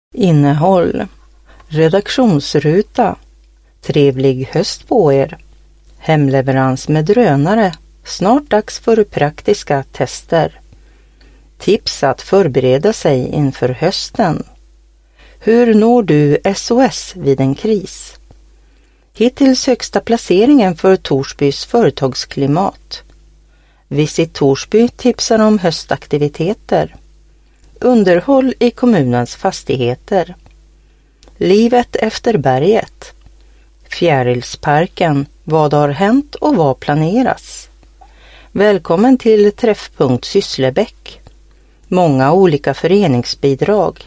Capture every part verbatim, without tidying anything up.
Innehåll. Redaktionsruta. Trevlig höst på er. Hemleverans med drönare. Snart dags för praktiska tester. Tips att förbereda sig inför hösten. Hur når du S O S vid en kris? Hittills högsta placeringen för Torsbys företagsklimat. Visit Torsby tipsar om höstaktiviteter. Underhåll i kommunens fastigheter. Livet efter berget. Fjärilsparken. Vad har hänt och vad planeras? Välkommen till Träffpunkt Sysslebäck. Många olika föreningsbidrag.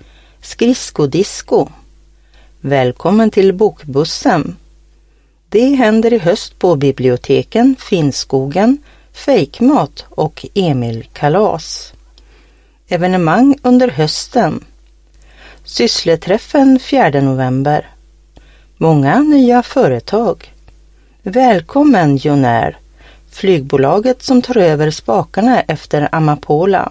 Skridskodisco. Välkommen till Bokbussen. Det händer i höst på biblioteken, Finnskogen, Fejkmat och Emil Kalas. Evenemang under hösten. Syssleträffen fjärde november. Många nya företag. Välkommen Jonair, flygbolaget som tar över spakarna efter Amapola.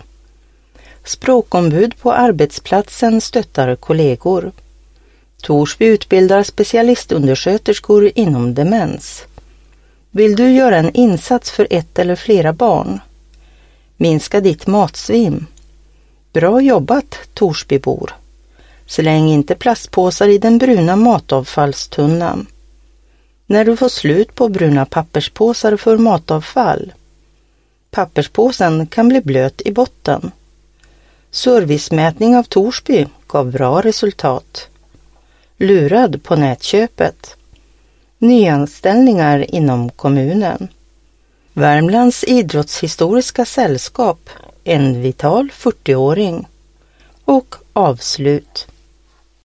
Språkombud på arbetsplatsen stöttar kollegor. Torsby utbildar specialistundersköterskor inom demens. Vill du göra en insats för ett eller flera barn? Minska ditt matsvinn. Bra jobbat, Torsbybor. Släng inte plastpåsar i den bruna matavfallstunnan. När du får slut på bruna papperspåsar för matavfall. Papperspåsen kan bli blöt i botten. Servicemätning av Torsby gav bra resultat. Lurad på nätköpet. Nyanställningar inom kommunen. Värmlands idrottshistoriska sällskap. En vital fyrtioåring. Och avslut.